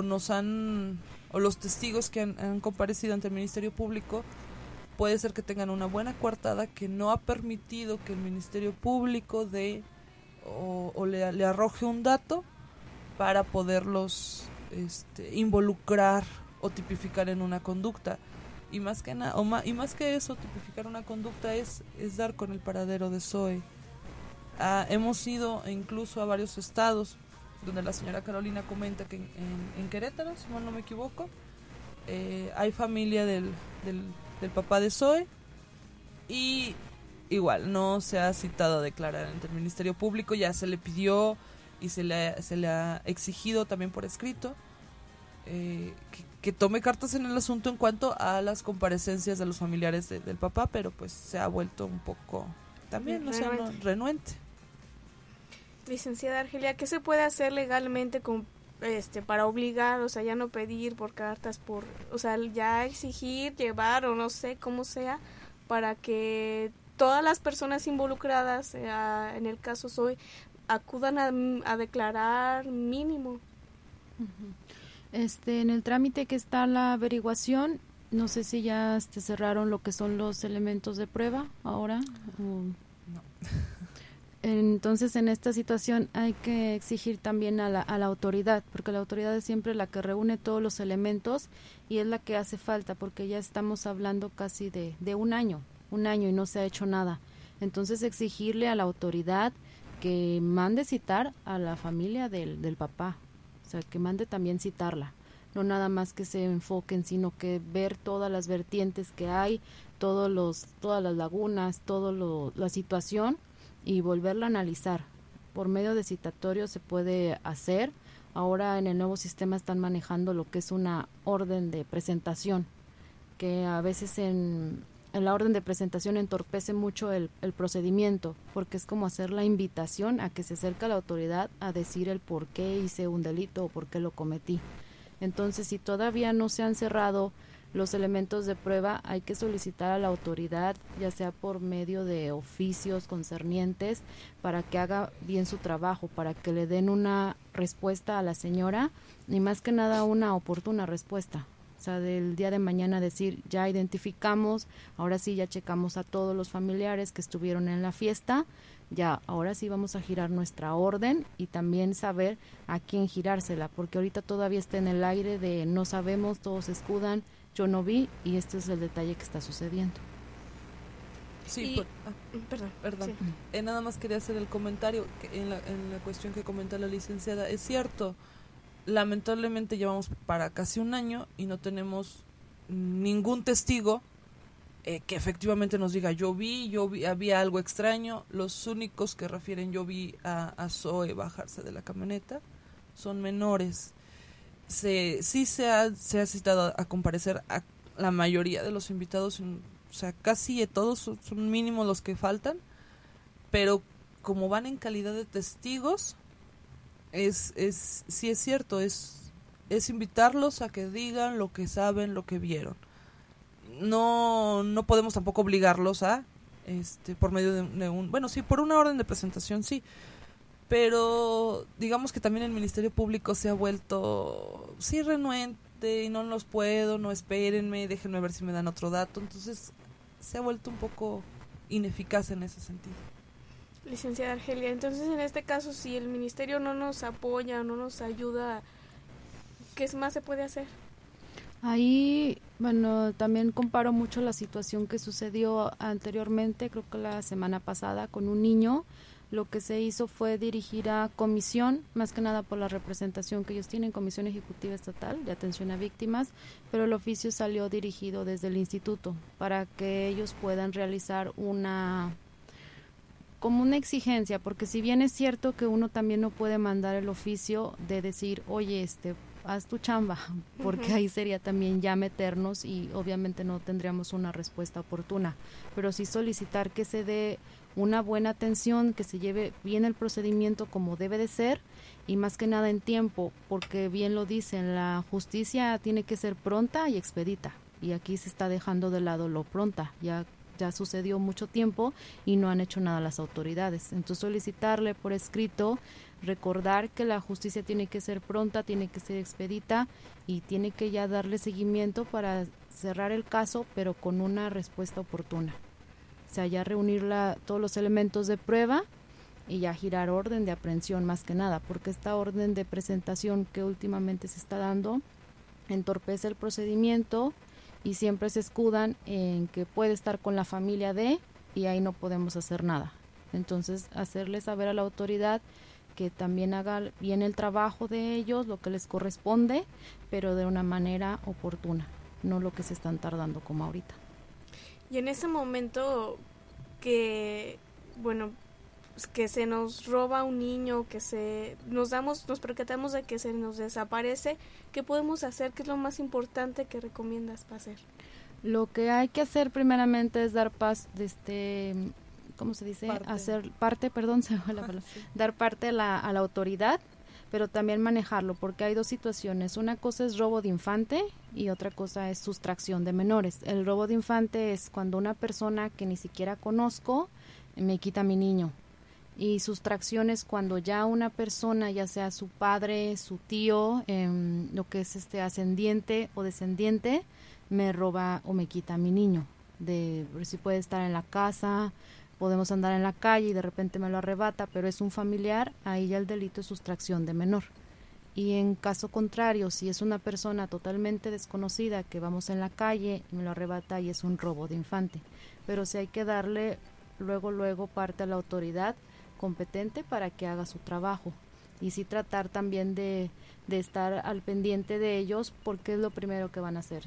testigos que han comparecido ante el Ministerio Público puede ser que tengan una buena coartada que no ha permitido que el Ministerio Público le arroje un dato para poderlos involucrar o tipificar en una conducta. Y más que eso, tipificar una conducta es dar con el paradero de Zoe. Hemos ido incluso a varios estados donde la señora Carolina comenta que en Querétaro, si mal no me equivoco, hay familia del papá de Zoe, y igual no se ha citado a declarar ante el Ministerio Público. Ya se le pidió y se le ha exigido también por escrito que tome cartas en el asunto en cuanto a las comparecencias de los familiares del papá, pero pues se ha vuelto un poco también, renuente. Licenciada Argelia, ¿qué se puede hacer legalmente para obligar, o sea, ya no pedir por cartas, ya exigir, llevar, o no sé cómo sea, para que todas las personas involucradas, en el caso Zoe, acudan a declarar mínimo? En el trámite que está la averiguación, no sé si ya cerraron lo que son los elementos de prueba ahora. No. Entonces, en esta situación hay que exigir también a la autoridad, porque la autoridad es siempre la que reúne todos los elementos y es la que hace falta, porque ya estamos hablando casi de un año y no se ha hecho nada. Entonces, exigirle a la autoridad que mande citar a la familia del papá, o sea, que mande también citarla, no nada más que se enfoquen, sino que ver todas las vertientes que hay, todas las lagunas, la situación y volverla a analizar. Por medio de citatorio se puede hacer. Ahora en el nuevo sistema están manejando lo que es una orden de presentación, que a veces en la orden de presentación entorpece mucho el procedimiento, porque es como hacer la invitación a que se acerque a la autoridad a decir el por qué hice un delito o por qué lo cometí. Entonces, si todavía no se han cerrado los elementos de prueba, hay que solicitar a la autoridad, ya sea por medio de oficios concernientes, para que haga bien su trabajo, para que le den una respuesta a la señora, y más que nada una oportuna respuesta. O sea, del día de mañana decir, ya identificamos, ahora sí ya checamos a todos los familiares que estuvieron en la fiesta, ya ahora sí vamos a girar nuestra orden y también saber a quién girársela, porque ahorita todavía está en el aire de no sabemos, todos se escudan, yo no vi, y este es el detalle que está sucediendo. Sí, perdón. Sí. Nada más quería hacer el comentario que en la cuestión que comenta la licenciada. Es cierto, lamentablemente llevamos para casi un año y no tenemos ningún testigo que efectivamente nos diga yo vi, había algo extraño. Los únicos que refieren yo vi a Zoe bajarse de la camioneta son menores. Se ha citado a comparecer a la mayoría de los invitados, o sea, casi todos son mínimos los que faltan, pero como van en calidad de testigos, sí es cierto, es invitarlos a que digan lo que saben, lo que vieron. No podemos tampoco obligarlos a, por medio de bueno, sí, por una orden de presentación, sí, pero digamos que también el Ministerio Público se ha vuelto, sí, renuente, y no puedo, no espérenme, déjenme ver si me dan otro dato, entonces se ha vuelto un poco ineficaz en ese sentido. Licenciada Argelia, entonces en este caso, si el ministerio no nos apoya, no nos ayuda, ¿qué más se puede hacer? Ahí, bueno, también comparo mucho la situación que sucedió anteriormente, creo que la semana pasada, con un niño. Lo que se hizo fue dirigir a comisión, más que nada por la representación que ellos tienen, Comisión Ejecutiva Estatal de Atención a Víctimas, pero el oficio salió dirigido desde el instituto para que ellos puedan realizar como una exigencia, porque si bien es cierto que uno también no puede mandar el oficio de decir, oye, haz tu chamba, porque ahí sería también ya meternos y obviamente no tendríamos una respuesta oportuna, pero sí solicitar que se dé una buena atención, que se lleve bien el procedimiento como debe de ser y más que nada en tiempo, porque bien lo dicen, la justicia tiene que ser pronta y expedita, y aquí se está dejando de lado lo pronta, ya sucedió mucho tiempo y no han hecho nada las autoridades. Entonces solicitarle por escrito, recordar que la justicia tiene que ser pronta, tiene que ser expedita y tiene que ya darle seguimiento para cerrar el caso, pero con una respuesta oportuna. O sea, ya reunir todos los elementos de prueba y ya girar orden de aprehensión más que nada, porque esta orden de presentación que últimamente se está dando entorpece el procedimiento y siempre se escudan en que puede estar con la familia y ahí no podemos hacer nada. Entonces, hacerle saber a la autoridad que también haga bien el trabajo de ellos, lo que les corresponde, pero de una manera oportuna, no lo que se están tardando como ahorita. Y en ese momento que se nos roba un niño, que nos percatamos de que se nos desaparece, ¿qué podemos hacer? ¿Qué es lo más importante que recomiendas para hacer? Lo que hay que hacer primeramente es dar ¿cómo se dice? Dar parte a la autoridad, pero también manejarlo, porque hay dos situaciones. Una cosa es robo de infante y otra cosa es sustracción de menores. El robo de infante es cuando una persona que ni siquiera conozco me quita a mi niño. Y sustracción es cuando ya una persona, ya sea su padre, su tío, lo que es ascendiente o descendiente, me roba o me quita a mi niño. Si puede estar en la casa, podemos andar en la calle y de repente me lo arrebata, pero es un familiar, ahí ya el delito es sustracción de menor. Y en caso contrario, si es una persona totalmente desconocida que vamos en la calle y me lo arrebata, y es un robo de infante. Pero sí hay que darle luego parte a la autoridad competente para que haga su trabajo. Y sí tratar también de estar al pendiente de ellos, porque es lo primero que van a hacer.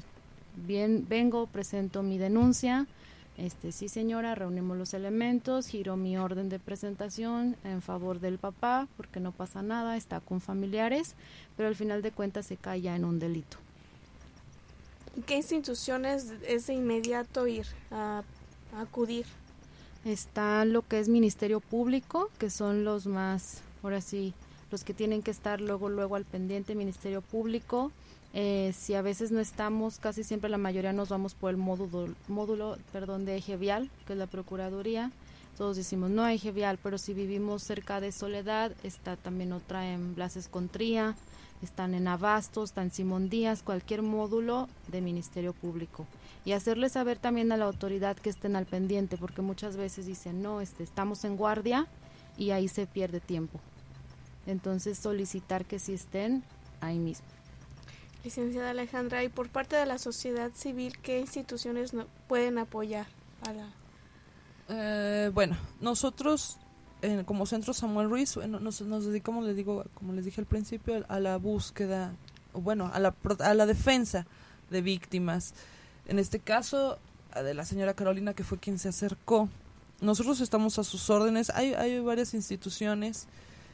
vengo, presento mi denuncia, sí señora, reunimos los elementos, giro mi orden de presentación en favor del papá, porque no pasa nada, está con familiares, pero al final de cuentas se cae ya en un delito. ¿Qué instituciones es de inmediato ir a acudir? Está lo que es Ministerio Público, que son los más, ahora sí, los que tienen que estar luego al pendiente, Ministerio Público. Si a veces no estamos, casi siempre la mayoría nos vamos por el módulo de eje vial, que es la Procuraduría. Todos decimos no eje vial, pero si vivimos cerca de Soledad, está también otra en Blas Escontría, están en Abastos, está en Simón Díaz, cualquier módulo de Ministerio Público. Y hacerle saber también a la autoridad que estén al pendiente, porque muchas veces dicen, no, estamos en guardia y ahí se pierde tiempo. Entonces solicitar que sí estén ahí mismo. Licenciada Alejandra, y por parte de la sociedad civil, ¿qué instituciones pueden apoyar a la...? Bueno, nosotros como Centro Samuel Ruiz nos dedicamos, les digo, como les dije al principio, a la búsqueda, a la defensa de víctimas. En este caso, de la señora Carolina, que fue quien se acercó. Nosotros estamos a sus órdenes. Hay varias instituciones,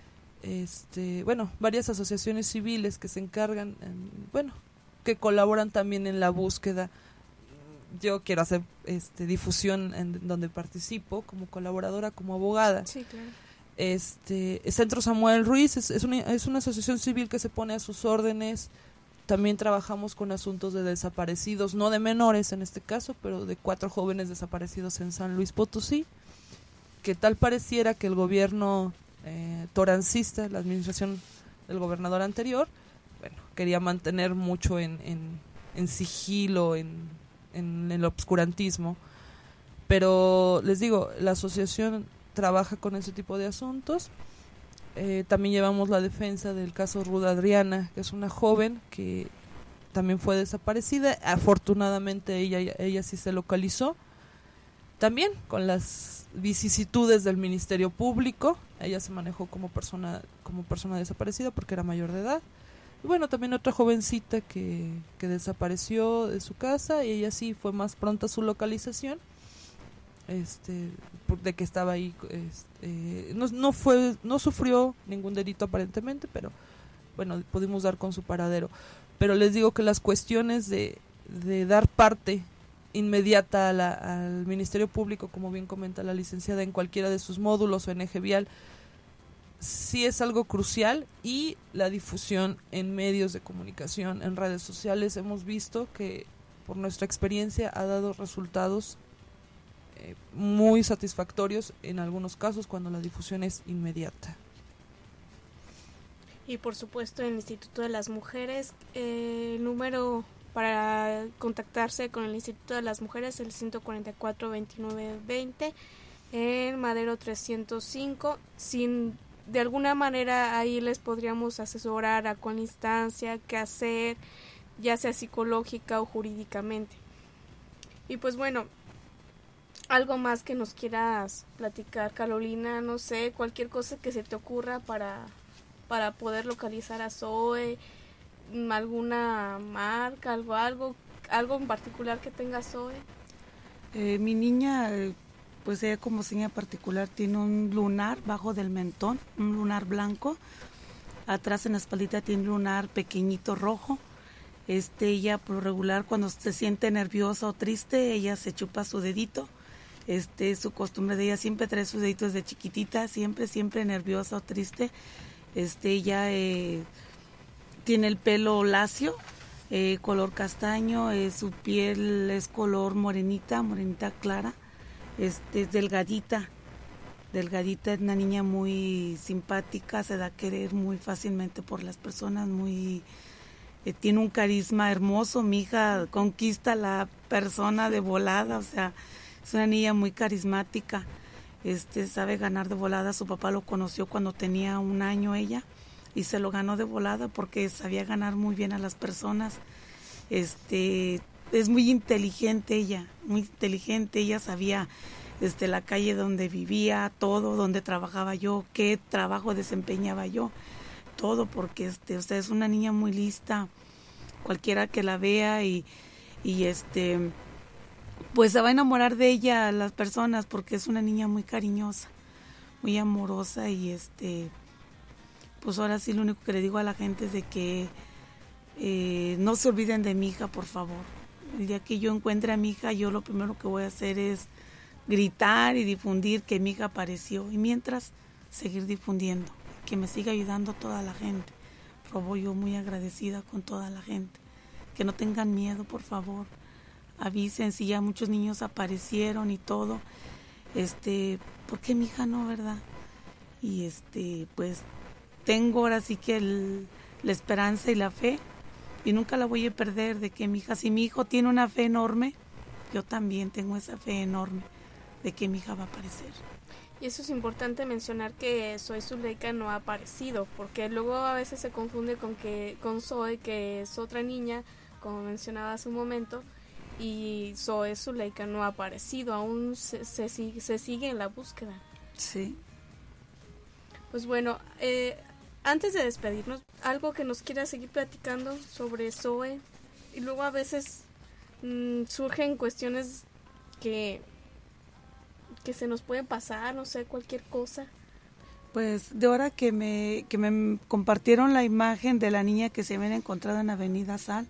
varias asociaciones civiles que se encargan, que colaboran también en la búsqueda. Yo quiero hacer difusión en donde participo como colaboradora, como abogada. Sí, claro. Centro Samuel Ruiz es una asociación civil que se pone a sus órdenes. También trabajamos con asuntos de desaparecidos, no de menores en este caso, pero de 4 jóvenes desaparecidos en San Luis Potosí, que tal pareciera que el gobierno torancista, la administración del gobernador anterior, quería mantener mucho en sigilo, en el obscurantismo. Pero les digo, la asociación trabaja con ese tipo de asuntos. También llevamos la defensa del caso Ruda Adriana, que es una joven que también fue desaparecida. Afortunadamente ella sí se localizó, también con las vicisitudes del Ministerio Público. Ella se manejó como persona desaparecida porque era mayor de edad. Y también otra jovencita que desapareció de su casa, y ella sí fue más pronta a su localización, de que estaba ahí, no sufrió ningún delito aparentemente, pero pudimos dar con su paradero. Pero les digo que las cuestiones de dar parte inmediata al Ministerio Público, como bien comenta la licenciada, en cualquiera de sus módulos o en eje vial, sí es algo crucial. Y la difusión en medios de comunicación, en redes sociales, hemos visto que por nuestra experiencia ha dado resultados muy satisfactorios en algunos casos cuando la difusión es inmediata. Y por supuesto el Instituto de las Mujeres, el número para contactarse con el Instituto de las Mujeres, el 144-2920, en Madero 305. De alguna manera ahí les podríamos asesorar a cuál instancia, qué hacer, ya sea psicológica o jurídicamente. Y algo más que nos quieras platicar, Carolina, no sé, cualquier cosa que se te ocurra para poder localizar a Zoe, alguna marca, algo en particular que tenga Zoe. Mi niña, pues ella como seña particular tiene un lunar bajo del mentón, un lunar blanco. Atrás en la espaldita tiene un lunar pequeñito rojo. Ella por regular cuando se siente nerviosa o triste, ella se chupa su dedito. Su costumbre de ella, siempre trae sus deditos de chiquitita, siempre nerviosa o triste. Ella tiene el pelo lacio, color castaño, su piel es color morenita clara, es delgadita, es una niña muy simpática, se da a querer muy fácilmente por las personas, tiene un carisma hermoso. Mi hija conquista a la persona de volada, o sea, es una niña muy carismática, sabe ganar de volada. Su papá lo conoció cuando tenía 1 año ella y se lo ganó de volada porque sabía ganar muy bien a las personas. Es muy inteligente ella, sabía la calle donde vivía, todo, donde trabajaba yo, qué trabajo desempeñaba yo, todo, porque es una niña muy lista. Cualquiera que la vea y y pues se va a enamorar de ella las personas porque es una niña muy cariñosa, muy amorosa y pues ahora sí lo único que le digo a la gente es de que no se olviden de mi hija, por favor. El día que yo encuentre a mi hija, yo lo primero que voy a hacer es gritar y difundir que mi hija apareció y mientras seguir difundiendo, que me siga ayudando toda la gente. Por favor, yo muy agradecida con toda la gente. Que no tengan miedo, por favor. Avisen si ya muchos niños aparecieron y todo. ¿Por qué mi hija no, verdad? Y pues tengo ahora sí que la esperanza y la fe y nunca la voy a perder de que mi hija, si mi hijo tiene una fe enorme, yo también tengo esa fe enorme de que mi hija va a aparecer. Y eso es importante mencionar que Zoe Zuleika no ha aparecido, porque luego a veces se confunde con Zoe, que es otra niña, como mencionaba hace un momento, y Zoe Zuleika no ha aparecido, aún se sigue en la búsqueda. Sí. Pues bueno, antes de despedirnos, algo que nos quiera seguir platicando sobre Zoe, y luego a veces surgen cuestiones que se nos pueden pasar, no sé, cualquier cosa. Pues de ahora que me compartieron la imagen de la niña que se habían encontrado en Avenida Sal,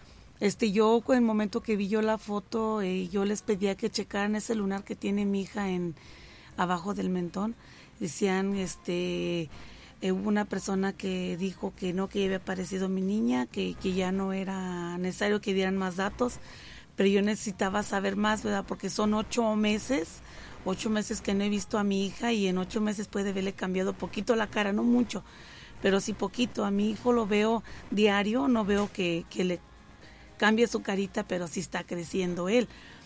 yo en el momento que vi yo la foto, yo les pedía que checaran ese lunar que tiene mi hija abajo del mentón. Decían, hubo una persona que dijo que no, que ya había aparecido mi niña, que ya no era necesario que dieran más datos, pero yo necesitaba saber más, ¿verdad? Porque son 8 meses que no he visto a mi hija y en 8 meses puede haberle cambiado poquito la cara, no mucho, pero sí poquito. A mi hijo lo veo diario, no veo que le cambie su carita, pero sí está creciendo él.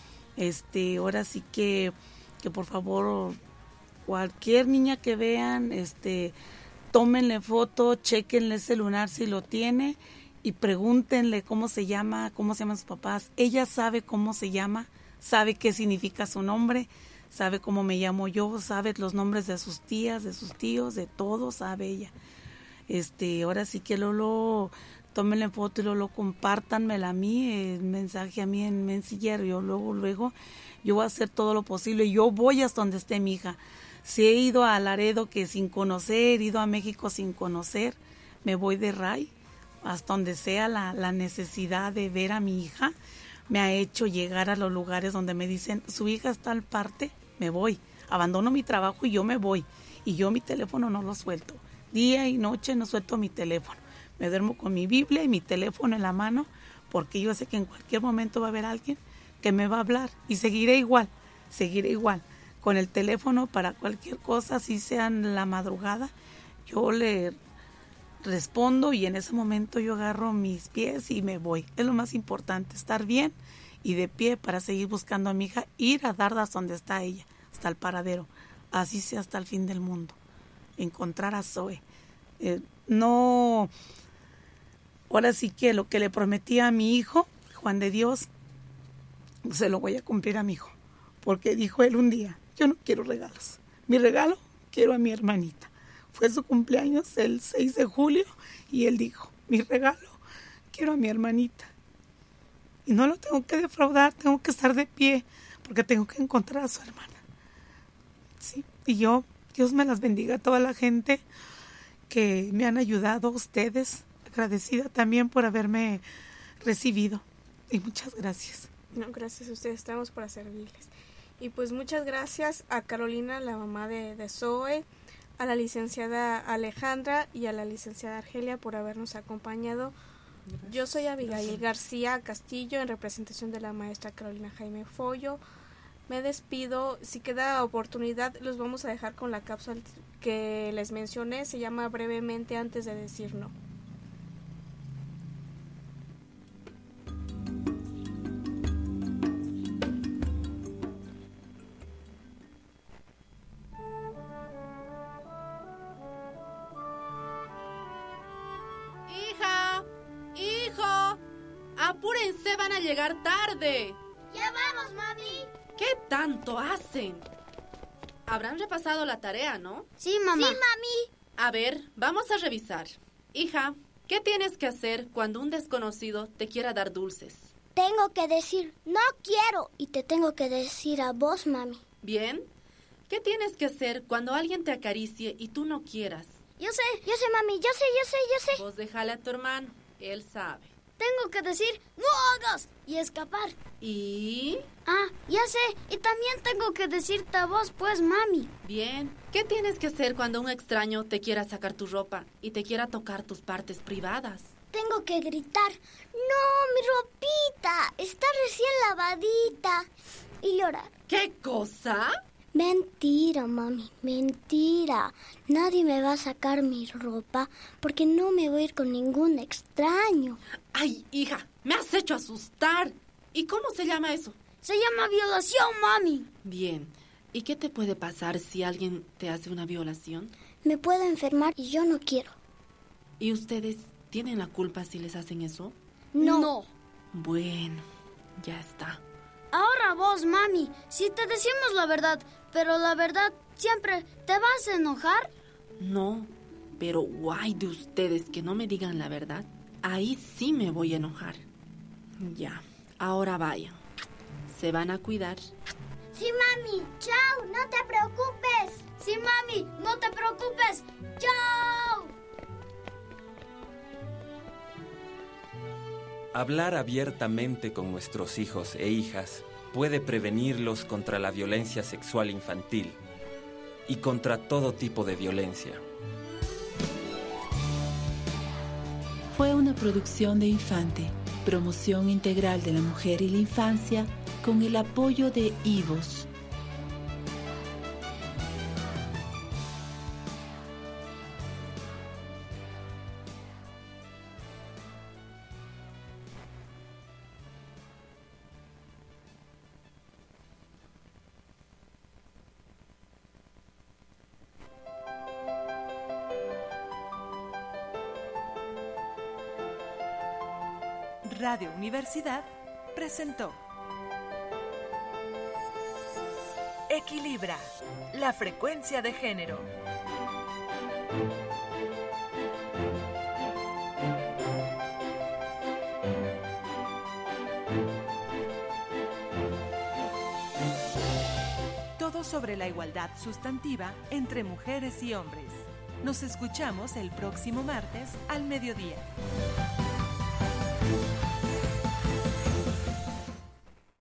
Ahora sí que por favor, cualquier niña que vean, tómenle foto, chequenle ese lunar si lo tiene y pregúntenle cómo se llaman sus papás. Ella sabe cómo se llama, sabe qué significa su nombre, sabe cómo me llamo yo, sabe los nombres de sus tías, de sus tíos, de todo, sabe ella. Ahora sí que tómenle foto y luego compártanmela a mí, el mensaje a mí en Messenger, yo luego, yo voy a hacer todo lo posible, yo voy hasta donde esté mi hija. Si he ido a Laredo que sin conocer, he ido a México sin conocer, me voy de ray, hasta donde sea la necesidad de ver a mi hija, me ha hecho llegar a los lugares donde me dicen, su hija está al parte, me voy, abandono mi trabajo y yo me voy, y yo mi teléfono no lo suelto, día y noche no suelto mi teléfono, me duermo con mi Biblia y mi teléfono en la mano, porque yo sé que en cualquier momento va a haber alguien que me va a hablar, y seguiré igual, con el teléfono para cualquier cosa, si sea en la madrugada, yo le respondo y en ese momento yo agarro mis pies y me voy. Es lo más importante, estar bien y de pie para seguir buscando a mi hija, ir a dar hasta donde está ella, hasta el paradero, así sea hasta el fin del mundo, encontrar a Zoe. No, ahora sí que lo que le prometí a mi hijo, Juan de Dios, se lo voy a cumplir a mi hijo, porque dijo él un día, yo no quiero regalos, mi regalo quiero a mi hermanita. Fue su cumpleaños el 6 de julio y él dijo, mi regalo quiero a mi hermanita. Y no lo tengo que defraudar, tengo que estar de pie porque tengo que encontrar a su hermana. Sí, y Dios me las bendiga a toda la gente que me han ayudado, ustedes, agradecida también por haberme recibido. Y muchas gracias. No, gracias a ustedes, estamos para servirles. Y pues muchas gracias a Carolina, la mamá de Zoe, a la licenciada Alejandra y a la licenciada Argelia por habernos acompañado. Gracias. Yo soy Abigail García Castillo en representación de la maestra Carolina Jaime Follo. Me despido, si queda oportunidad los vamos a dejar con la cápsula que les mencioné, se llama Brevemente antes de decir no. ¡Apúrense, van a llegar tarde! ¡Ya vamos, mami! ¿Qué tanto hacen? Habrán repasado la tarea, ¿no? Sí, mamá. Sí, mami. A ver, vamos a revisar. Hija, ¿qué tienes que hacer cuando un desconocido te quiera dar dulces? tengo que decir no quiero y te tengo que decir a vos, mami. Bien. ¿Qué tienes que hacer cuando alguien te acaricie y tú no quieras? Yo sé, mami, yo sé. Vos déjale a tu hermano, él sabe. Tengo que decir no hagas y escapar. ¿Y? Ah, ya sé, y también tengo que decirte a vos, pues, mami. Bien. ¿Qué tienes que hacer cuando un extraño te quiera sacar tu ropa y te quiera tocar tus partes privadas? Tengo que gritar, no, mi ropita, está recién lavadita. Y llorar. ¿Qué cosa? Mentira, mami, mentira. Nadie me va a sacar mi ropa porque no me voy a ir con ningún extraño. Ay, hija, me has hecho asustar. ¿Y cómo se llama eso? Se llama violación, mami. Bien. ¿Y qué te puede pasar si alguien te hace una violación? Me puedo enfermar y yo no quiero. ¿Y ustedes tienen la culpa si les hacen eso? No. Bueno, ya está. Ahora vos, mami, si te decimos la verdad, pero la verdad siempre, ¿te vas a enojar? No, pero guay de ustedes que no me digan la verdad. Ahí sí me voy a enojar. Ya, ahora vayan. Se van a cuidar. Sí, mami, chao, no te preocupes. Sí, mami, no te preocupes. Chao. Hablar abiertamente con nuestros hijos e hijas puede prevenirlos contra la violencia sexual infantil y contra todo tipo de violencia. Fue una producción de Infante, promoción integral de la mujer y la infancia, con el apoyo de IVOS. Radio Universidad presentó Equilibra, la frecuencia de género. Todo sobre la igualdad sustantiva entre mujeres y hombres. Nos escuchamos el próximo martes al mediodía.